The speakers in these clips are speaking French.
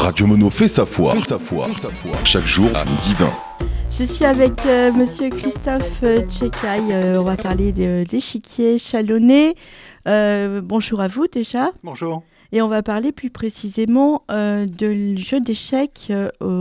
Radio Mono fait sa foi. Chaque jour à 12h20. Je suis avec Monsieur Christophe Tchekaï. On va parler de l'échiquier chalonnais. Bonjour à vous déjà. Bonjour. Et on va parler plus précisément de jeu d'échecs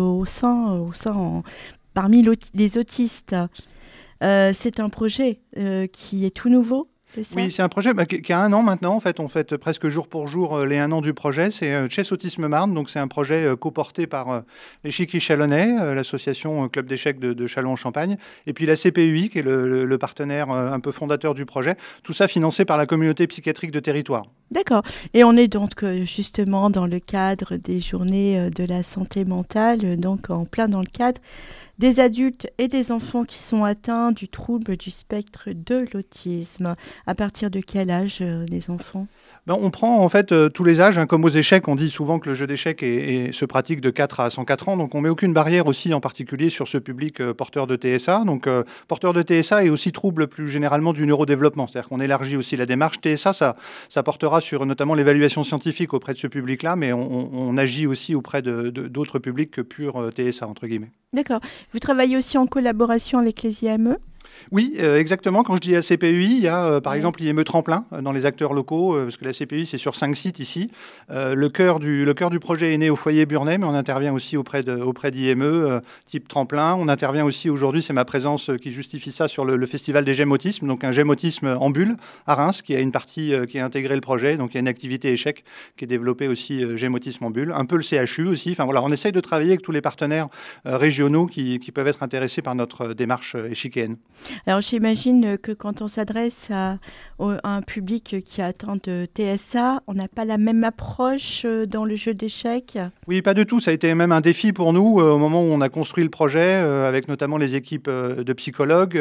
parmi les autistes. C'est un projet qui est tout nouveau. C'est ça ? Oui, c'est un projet qui a 1 an maintenant. En fait, on fête presque jour pour jour les 1 an du projet. C'est Chess Autisme Marne. Donc, c'est un projet coporté par l'échiquier chalonnais, l'association club d'échecs de Châlons-en-Champagne, et puis la CPUI, qui est le partenaire un peu fondateur du projet. Tout ça financé par la communauté psychiatrique de territoire. D'accord. Et on est donc justement dans le cadre des journées de la santé mentale, donc en plein dans le cadre des adultes et des enfants qui sont atteints du trouble du spectre de l'autisme. À partir de quel âge les enfants ? On prend en fait tous les âges. Comme aux échecs, on dit souvent que le jeu d'échecs se pratique de 4 à 104 ans. Donc on met aucune barrière aussi, en particulier sur ce public porteur de TSA. Donc porteur de TSA et aussi trouble plus généralement du neurodéveloppement. C'est-à-dire qu'on élargit aussi la démarche. TSA, ça portera sur notamment l'évaluation scientifique auprès de ce public-là, mais on agit aussi auprès d'autres publics que pur TSA, entre guillemets. D'accord. Vous travaillez aussi en collaboration avec les IME ? Oui, exactement. Quand je dis la CPUI, il y a par exemple l'IME Tremplin dans les acteurs locaux, parce que la CPUI, c'est sur 5 sites ici. Le cœur du projet est né au foyer Burnay, mais on intervient aussi auprès d'IME, type Tremplin. On intervient aussi aujourd'hui, c'est ma présence qui justifie ça, sur le festival des Gemmes Autisme, donc un Gemmes Autisme en bulle à Reims, qui a une partie qui a intégré le projet. Donc il y a une activité échec qui est développée aussi, Gemmes Autisme en bulle. Un peu le CHU aussi. Enfin voilà, on essaye de travailler avec tous les partenaires régionaux qui peuvent être intéressés par notre démarche échiquéenne. Alors j'imagine que quand on s'adresse à un public qui attend de TSA, on n'a pas la même approche dans le jeu d'échecs ? Oui, pas du tout. Ça a été même un défi pour nous au moment où on a construit le projet, avec notamment les équipes de psychologues,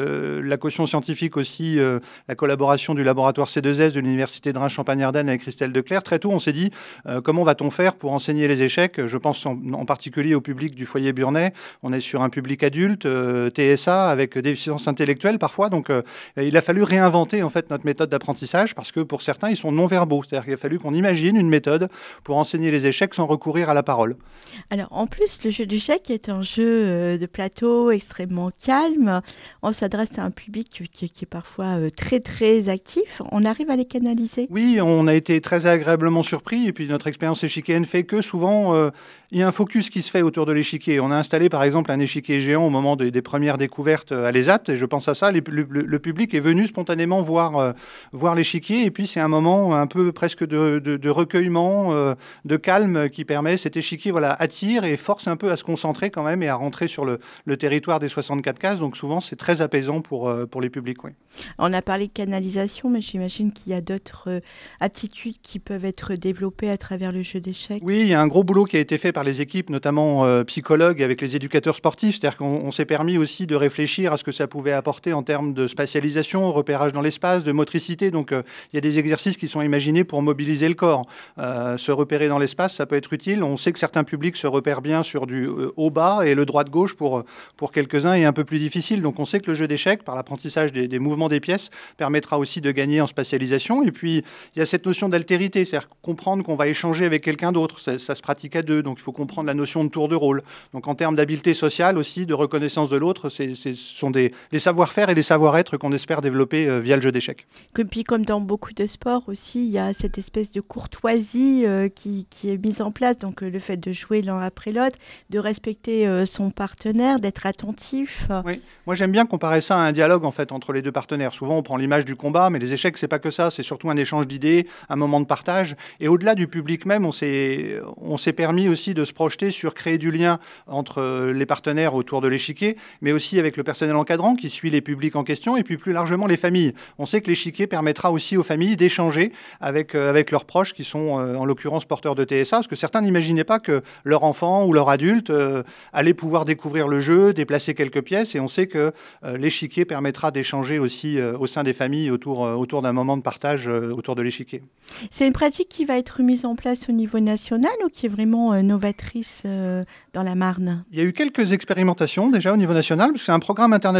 la caution scientifique aussi, la collaboration du laboratoire C2S de l'Université de Reims-Champagne-Ardenne avec Christelle Declercq. Très tôt, on s'est dit comment va-t-on faire pour enseigner les échecs ? Je pense en particulier au public du foyer Burnay. On est sur un public adulte, TSA, avec des déficiences intellectuelles parfois. Donc, il a fallu réinventer en fait notre méthode d'apprentissage, parce que pour certains, ils sont non-verbaux. C'est-à-dire qu'il a fallu qu'on imagine une méthode pour enseigner les échecs sans recourir à la parole. Alors, en plus, le jeu d'échecs est un jeu de plateau extrêmement calme. On s'adresse à un public qui est parfois très, très actif. On arrive à les canaliser ? Oui, on a été très agréablement surpris. Et puis, notre expérience échiquienne fait que souvent, il y a un focus qui se fait autour de l'échiquier. On a installé, par exemple, un échiquier géant au moment des premières découvertes à l'ESAT. Et je pense à ça, le public est venu spontanément voir l'échiquier. Et puis, c'est un moment un peu presque de recueillement, de calme qui permet, cet échiquier attire et force un peu à se concentrer quand même et à rentrer sur le territoire des 64 cases. Donc, souvent, c'est très apaisant pour les publics. Oui. On a parlé de canalisation, mais j'imagine qu'il y a d'autres aptitudes qui peuvent être développées à travers le jeu d'échecs. Oui, il y a un gros boulot qui a été fait par les équipes, notamment psychologues, avec les éducateurs sportifs. C'est-à-dire qu'on s'est permis aussi de réfléchir à ce que ça pouvait apporter en termes de spatialisation, repérage dans l'espace, de motricité. Donc, il y a des exercices qui sont imaginés pour mobiliser le corps. Se repérer dans l'espace, ça peut être utile. On sait que certains publics se repèrent bien sur du haut-bas, et le droite-gauche, pour quelques-uns, est un peu plus difficile. Donc, on sait que le jeu d'échecs, par l'apprentissage des mouvements des pièces, permettra aussi de gagner en spatialisation. Et puis, il y a cette notion d'altérité, c'est-à-dire comprendre qu'on va échanger avec quelqu'un d'autre. Ça se pratique à deux, donc il faut comprendre la notion de tour de rôle. Donc, en termes d'habileté sociale aussi, de reconnaissance de l'autre, ce sont des savoir-faire et des savoir-être qu'on espère développer via le jeu d'échecs. Et puis, comme dans beaucoup de sports aussi, il y a cette espèce de courtoisie qui est mise en place. Donc, le fait de jouer l'un après l'autre, de respecter son partenaire, d'être attentif. Oui, moi j'aime bien comparer ça à un dialogue en fait entre les deux partenaires. Souvent, on prend l'image du combat, mais les échecs, c'est pas que ça. C'est surtout un échange d'idées, un moment de partage. Et au-delà du public même, on s'est permis aussi de se projeter sur créer du lien entre les partenaires autour de l'échiquier, mais aussi avec le personnel encadrant qui suit les publics en question, et puis plus largement les familles. On sait que l'échiquier permettra aussi aux familles d'échanger avec leurs proches qui sont en l'occurrence porteurs de TSA, parce que certains n'imaginaient pas que leur enfant ou leur adulte allait pouvoir découvrir le jeu, déplacer quelques pièces, et on sait que l'échiquier permettra d'échanger aussi au sein des familles autour d'un moment de partage autour de l'échiquier. C'est une pratique qui va être mise en place au niveau national ou qui est vraiment novatrice dans la Marne ? Il y a eu quelques expérimentations déjà au niveau national, parce que c'est un programme international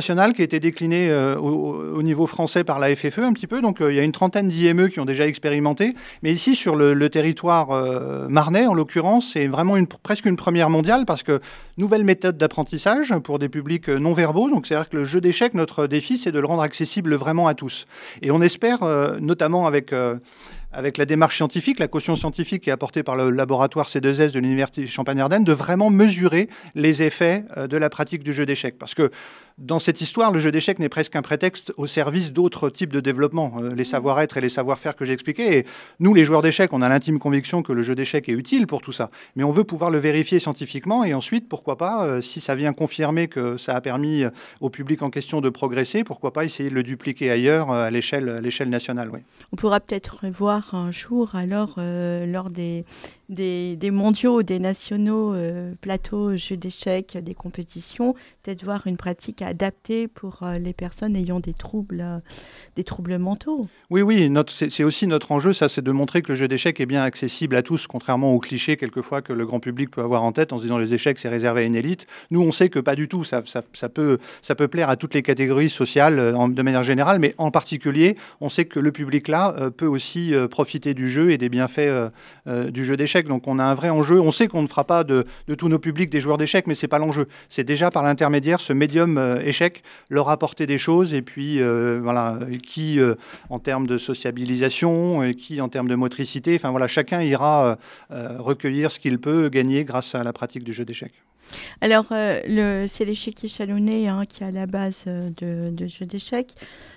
national qui a été décliné au niveau français par la FFE un petit peu. Donc il y a une trentaine d'IME qui ont déjà expérimenté. Mais ici, sur le territoire marnais, en l'occurrence, c'est vraiment presque une première mondiale parce que nouvelle méthode d'apprentissage pour des publics non-verbaux. Donc c'est-à-dire que le jeu d'échecs, notre défi, c'est de le rendre accessible vraiment à tous. Et on espère, notamment avec la démarche scientifique, la caution scientifique qui est apportée par le laboratoire C2S de l'Université Champagne-Ardenne, de vraiment mesurer les effets de la pratique du jeu d'échecs. Parce que dans cette histoire, le jeu d'échecs n'est presque qu'un prétexte au service d'autres types de développement, les savoir-être et les savoir-faire que j'ai expliqués. Et nous, les joueurs d'échecs, on a l'intime conviction que le jeu d'échecs est utile pour tout ça. Mais on veut pouvoir le vérifier scientifiquement et ensuite, pourquoi pas, si ça vient confirmer que ça a permis au public en question de progresser, pourquoi pas essayer de le dupliquer ailleurs à l'échelle nationale. Oui. On pourra peut-être revoir un jour, alors, lors des mondiaux, des nationaux, plateaux, jeux d'échecs, des compétitions, peut-être voir une pratique adaptée pour les personnes ayant des troubles mentaux. Oui, c'est aussi notre enjeu, ça, c'est de montrer que le jeu d'échecs est bien accessible à tous, contrairement aux clichés quelquefois que le grand public peut avoir en tête en se disant les échecs c'est réservé à une élite. Nous, on sait que pas du tout, ça peut plaire à toutes les catégories sociales de manière générale, mais en particulier, on sait que le public là peut aussi profiter du jeu et des bienfaits du jeu d'échecs. Donc on a un vrai enjeu. On sait qu'on ne fera pas de tous nos publics des joueurs d'échecs, mais c'est pas l'enjeu. C'est déjà par l'intermédiaire, ce médium échec, leur apporter des choses et puis qui en termes de sociabilisation, qui en termes de motricité, enfin voilà, chacun ira recueillir ce qu'il peut gagner grâce à la pratique du jeu d'échecs. Alors, c'est l'échiquier chalonnais qui est à la base de jeux d'échecs.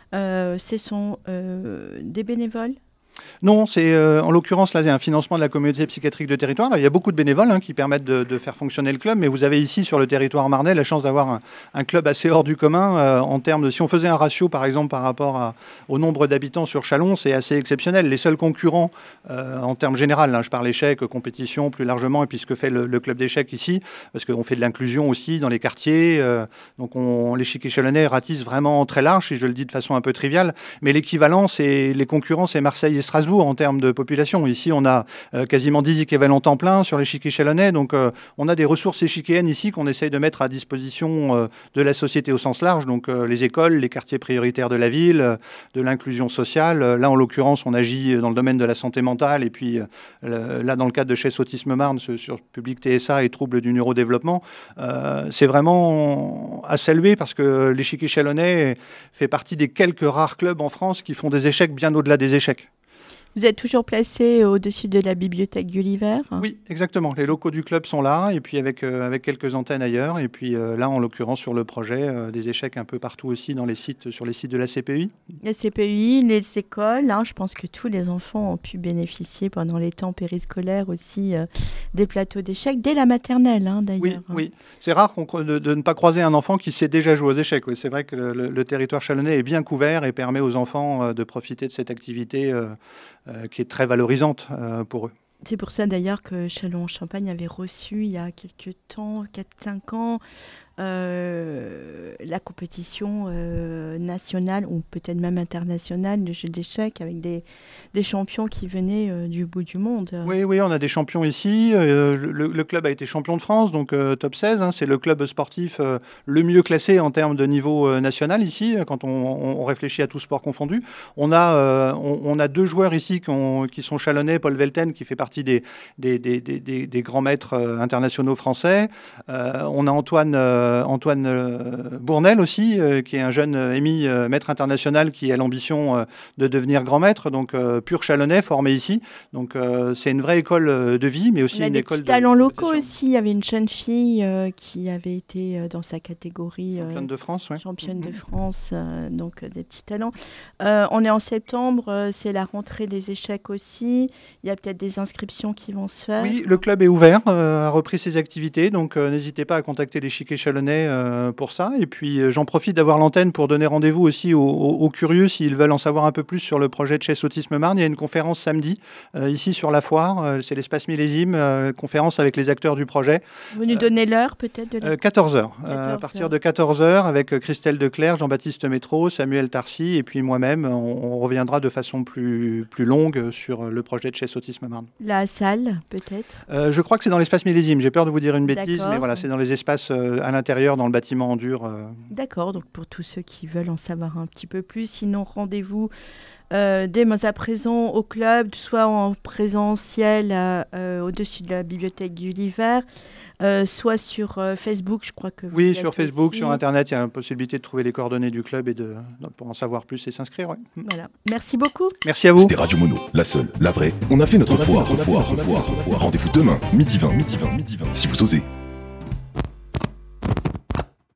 Ce sont des bénévoles? Non, c'est en l'occurrence là, il y a un financement de la communauté psychiatrique de territoire. Là, il y a beaucoup de bénévoles qui permettent de faire fonctionner le club, mais vous avez ici sur le territoire marnais la chance d'avoir un club assez hors du commun en termes de, si on faisait un ratio par exemple par rapport au nombre d'habitants sur Châlons, c'est assez exceptionnel. Les seuls concurrents en termes général, je parle échecs, compétition plus largement, et puis ce que fait le club d'échecs ici, parce qu'on fait de l'inclusion aussi dans les quartiers, donc l'échiquier chalonnais ratisse vraiment très large, si je le dis de façon un peu triviale, mais l'équivalent, les concurrents, c'est Marseille et Strasbourg en termes de population. Ici, on a quasiment 10 équivalents temps plein sur l'échiquier chalonnais. Donc, on a des ressources échiquéennes ici qu'on essaye de mettre à disposition de la société au sens large. Donc, les écoles, les quartiers prioritaires de la ville, de l'inclusion sociale. Là, en l'occurrence, on agit dans le domaine de la santé mentale. Et puis, là, dans le cadre de chez Autisme Marne, sur public TSA et troubles du neurodéveloppement, c'est vraiment à saluer parce que l'échiquier chalonnais fait partie des quelques rares clubs en France qui font des échecs bien au-delà des échecs. Vous êtes toujours placé au-dessus de la bibliothèque Gulliver? Oui, exactement. Les locaux du club sont là, et puis avec quelques antennes ailleurs. Et puis là, en l'occurrence, sur le projet, des échecs un peu partout aussi sur les sites de la CPUI. La CPUI, les écoles, je pense que tous les enfants ont pu bénéficier pendant les temps périscolaires aussi des plateaux d'échecs, dès la maternelle d'ailleurs. Oui. C'est rare de ne pas croiser un enfant qui sait déjà jouer aux échecs. Oui. C'est vrai que le territoire chalonnais est bien couvert et permet aux enfants de profiter de cette activité qui est très valorisante pour eux. C'est pour ça d'ailleurs que Châlons-en-Champagne avait reçu il y a quelques temps, 4-5 ans, la compétition nationale ou peut-être même internationale de jeux d'échecs avec des champions qui venaient du bout du monde. Oui, on a des champions ici. Le club a été champion de France, donc top 16. C'est le club sportif le mieux classé en termes de niveau national ici, quand on réfléchit à tout sport confondu. On a 2 joueurs ici qui sont chalonnais, Paul Velten qui fait partie des grands maîtres internationaux français. On a Antoine Bournel aussi, qui est un jeune émis maître international qui a l'ambition de devenir grand maître, donc pur chalonnais, formé ici. Donc c'est une vraie école de vie, mais aussi une école de talents locaux aussi. Il y avait une jeune fille qui avait été dans sa catégorie championne de France, championne de France, donc des petits talents. On est en septembre, c'est la rentrée des échecs aussi. Il y a peut-être des inscriptions qui vont se faire. Oui, le club est ouvert, a repris ses activités, donc n'hésitez pas à contacter l'échiquier chalonnais pour ça. Et puis j'en profite d'avoir l'antenne pour donner rendez-vous aussi aux curieux s'ils veulent en savoir un peu plus sur le projet de chez Autisme Marne. Il y a une conférence samedi ici sur la foire, c'est l'espace millésime, conférence avec les acteurs du projet. Vous nous donnez l'heure peut-être 14h. À partir de 14h avec Christelle Declerc, Jean-Baptiste Métro, Samuel Tarcy et puis moi-même, on reviendra de façon plus longue sur le projet de chez Autisme Marne. La salle peut-être Je crois que c'est dans l'espace millésime. J'ai peur de vous dire une bêtise, mais voilà, c'est dans les espaces à l'intérieur dans le bâtiment en dur. D'accord, donc pour tous ceux qui veulent en savoir un petit peu plus, sinon rendez-vous dès à présent au club, soit en présentiel au-dessus de la bibliothèque Gulliver, soit sur Facebook, je crois que vous Oui, êtes sur Facebook, aussi. sur Internet, il y a la possibilité de trouver les coordonnées du club et pour en savoir plus et s'inscrire. Ouais. Voilà. Merci beaucoup. Merci à vous. C'était Radio Mono, la seule, la vraie. On a fait notre foire. Rendez-vous demain, midi 20. Si vous osez.